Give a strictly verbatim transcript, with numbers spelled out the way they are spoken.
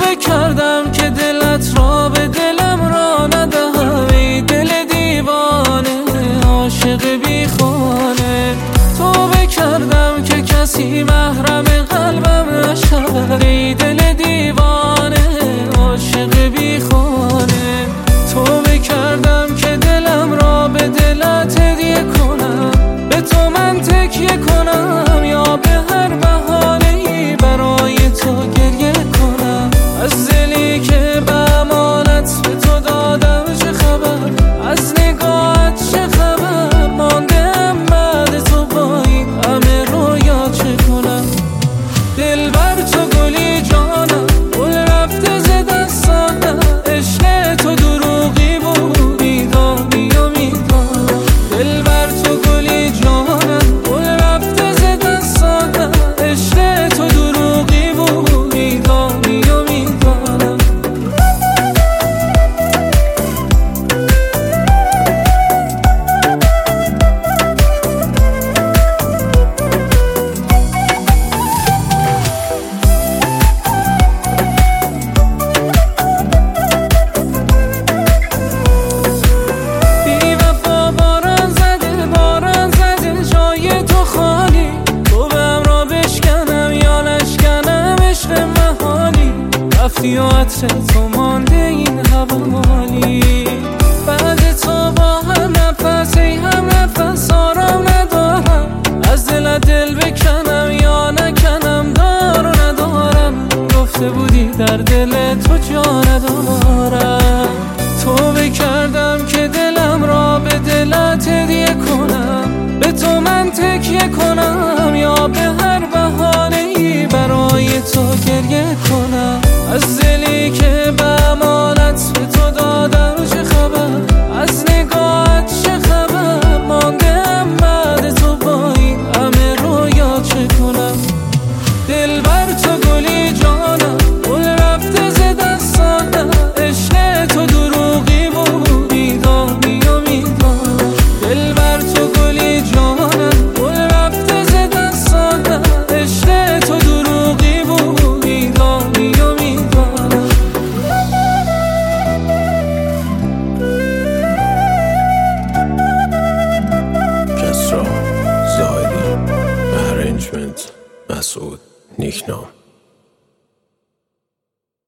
بکردم که دلت را به دلم را ندهم، ای دل دیوانه عاشق بی خانه. تو بکردم که کسی محرم قلبم نشود، ای دل دیوانه عاشق بی خانه. تو بکردم که دلم را به دلت هدیه کنم، به تو من تکیه کنم یا به هر بهانه‌ای برای تو گریه کنم. از دلی که به امانت به تو دادم چه خبر، از نگاهت چه خبر، ماندم بعد تو با این همه رویا چه کنم. دل بر تو گلی جانم گل رفته ز دستانم، عشق تو دروغی بود میدانی و میدانم. دل بر تو گلی جانم گل رفته ز دستانم، عشق تو دروغی بود میدانی و میدانم. رفتی و عطر تو مانده این حوالی، بعد تو با هم نفس ای هم نفس آرام ندارم. از دل دل بکنم یا نکنم دار و ندارم، گفته بودی در دل تو جا ندارم. تو بکردم که دلم را به دلت هدیه کنم، به تو من تکیه کنم